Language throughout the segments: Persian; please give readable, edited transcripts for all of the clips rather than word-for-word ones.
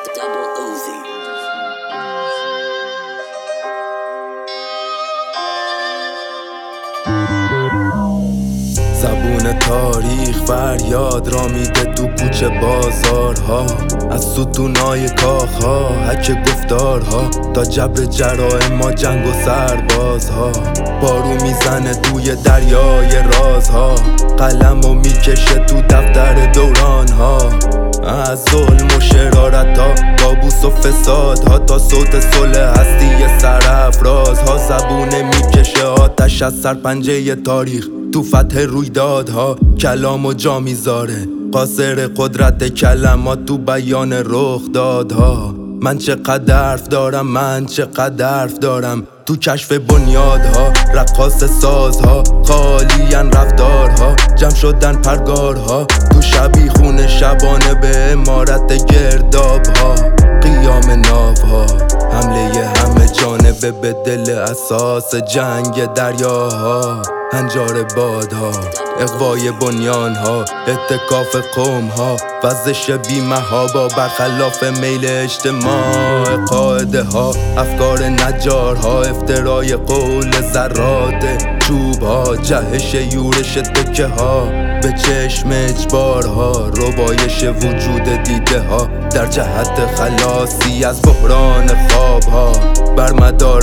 زبون تاریخ فریاد را میده تو کوچه بازارها، از ستونای کاخها حک گفتارها تا جبر جرائم ما جنگ و سربازها. بارو میزنه توی دریای رازها، قلمو میکشه تو دفتر دورانها. از ظلم و شرارت ها، کابوس و فسادها تا صوت صلح هستی سرافرازها. زبونه میکشه آتش از سرپنجه تاریخ تو فتح رویدادها. کلام و جا میذاره قاصر قدرت کلمات تو بیان رخ دادها. من چقدر حرف دارم، من چقدر حرف دارم تو کشف بنیادها. رقاص سازها خالین رفتارها، جمع شدن پرگارها تو شبیخون شبانه به امارت گردابها. قیام ناوها، حمله همه جانبه به دل اساس جنگ دریاها. هنجار بادها، اغوای بنیانها، اتکاف قومها، وزش بیمها با برخلاف میل اجتماع قاعده ها. افکار نجارها، افترای قول ذرات چوبها، جهش یورش تکه ها به چشم اجبارها. ربایش وجود دیده ها در جهت خلاصی از بحران خوابها بر مدار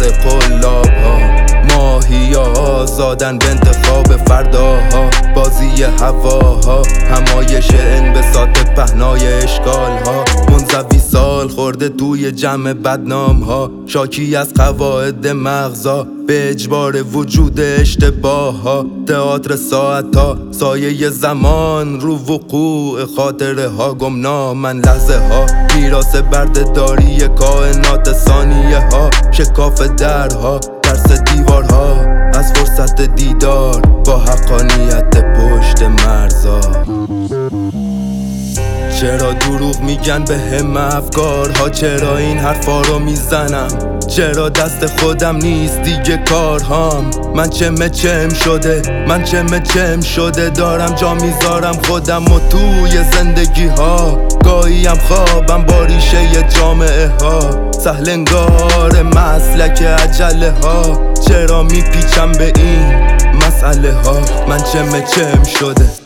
قلابها. ماهی آزادن به انتخاب فرداها، بازی هواها، همایش انبساط پهنای اشکالها. منزوی سال خورده توی جمع بدنامها، شاکی از قواعد مغزا به اجبار وجود اشتباهها. تئاتر ساعتها، سایه زمان رو وقوع خاطره ها. گمنامن لحظه ها، میراث بردهداری کائنات ثانیه ها. شکاف درها، ترس دیوارها از فرصت دیدار با حقانیت پشت مرزا. چرا دروغ میگن به همه افکارها؟ چرا این حرفا رو میزنم؟ چرا دست خودم نیست دیگه کارهام؟ من چم شده، من چم شده دارم جا میذارم خودم و توی زندگی ها. گاهیم خوابم با ریشه جامعه ها، سهلنگار مسلک عجله ها. چرا میپیچم به این مسئله ها؟ من چم شده.